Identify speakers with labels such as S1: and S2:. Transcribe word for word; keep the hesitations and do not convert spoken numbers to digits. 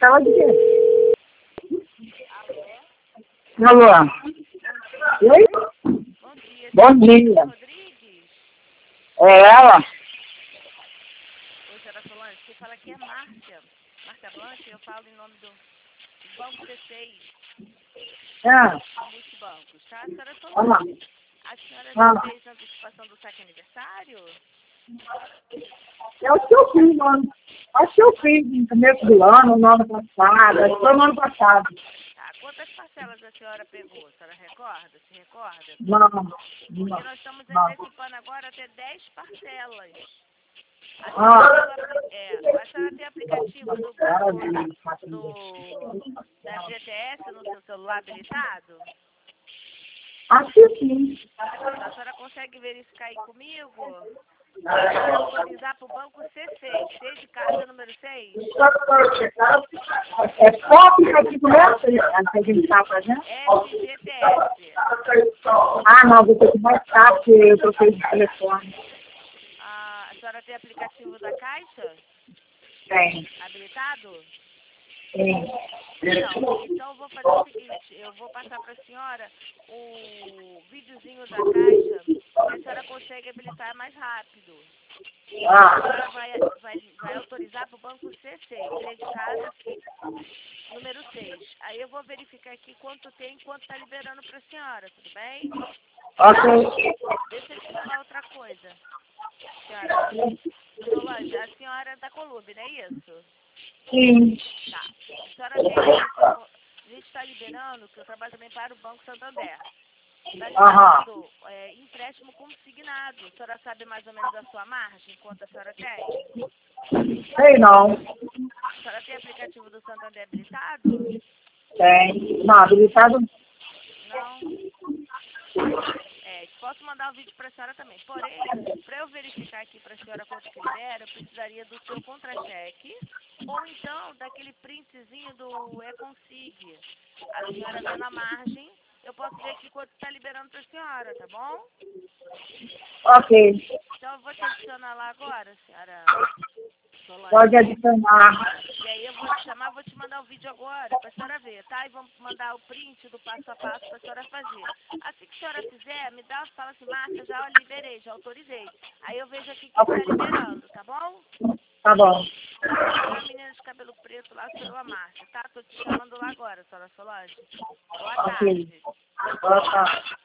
S1: Tela de quê? Alô? Oi?
S2: Bom dia.
S1: Bom dia.
S2: Rodrigues?
S1: É ela?
S2: Oi, senhora Solange. Quem fala aqui é Márcia. Márcia Blanche, eu falo em nome do, do Banco C seis,
S1: Ah,
S2: do Multibancos, tá? Senhora
S1: olá.
S2: Solange, a senhora
S1: Ah,
S2: já fez a antecipação do saque aniversário?
S1: é o que eu fiz, mano. Acho que eu fiz no começo do ano, no ano passado. Acho que foi no ano passado.
S2: Tá. Quantas parcelas a senhora pegou? A senhora recorda? Se recorda?
S1: Não,
S2: Porque
S1: não,
S2: nós estamos
S1: não.
S2: antecipando agora até dez parcelas. A
S1: Ah,
S2: senhora, tem o apli- é, a senhora tem aplicativo do banco do, da F G T S no seu celular habilitado?
S1: acho que sim.
S2: A senhora consegue verificar aí comigo? Para a senhora autorizar para o banco C seis, C de casa número seis?
S1: É qual aplicativo mesmo que a gente está fazendo?
S2: F G T S.
S1: Ah, não, vou ter que mostrar porque eu troquei de telefone.
S2: Ah, a senhora tem aplicativo da Caixa
S1: Tem,
S2: habilitado?
S1: tem.
S2: Então, então eu vou fazer o seguinte, eu vou passar para a senhora o videozinho da Caixa, que a senhora consegue habilitar mais rápido. A
S1: Ah,
S2: senhora vai, vai, vai autorizar para o banco C seis, C de casa, número seis. Aí eu vou verificar aqui quanto tem e quanto está liberando para a senhora, tudo bem?
S1: ok.
S2: Deixa eu te falar outra coisa, senhora. Solange, a senhora é da Colube, não é isso?
S1: Sim.
S2: Tá. A senhora tem aí no seu... A gente está liberando, que eu trabalho também para o Banco Santander. Está
S1: Aham.
S2: liberando é, empréstimo consignado. A senhora sabe mais ou menos a sua margem, quanto a senhora tem?
S1: Sei não.
S2: A senhora tem aplicativo do Santander habilitado?
S1: Tem. Não, habilitado.
S2: Não. É, posso mandar um vídeo para a senhora também. Porém, para eu verificar aqui para a senhora quanto que libera, eu precisaria do seu contra-cheque ou então daquele printzinho do E-Consig. A senhora vendo a margem, eu posso ver aqui quanto está liberando para a senhora, tá bom?
S1: Ok.
S2: Então eu vou te adicionar lá agora, senhora Solange.
S1: Pode adicionar.
S2: E aí eu vou te chamar, vou te mandar o vídeo agora para a senhora ver, tá? E vamos mandar o print do passo a passo para a senhora fazer. Assim que a senhora fizer, me dá, fala assim, Márcia, já liberei, já autorizei. Aí eu vejo aqui quem está liberando, tá bom?
S1: Tá bom.
S2: Aquela menina de cabelo preto lá sou eu, a Márcia, tá? Tô te chamando lá agora, senhora Solange. Boa
S1: Ok.
S2: tarde.
S1: Boa tarde.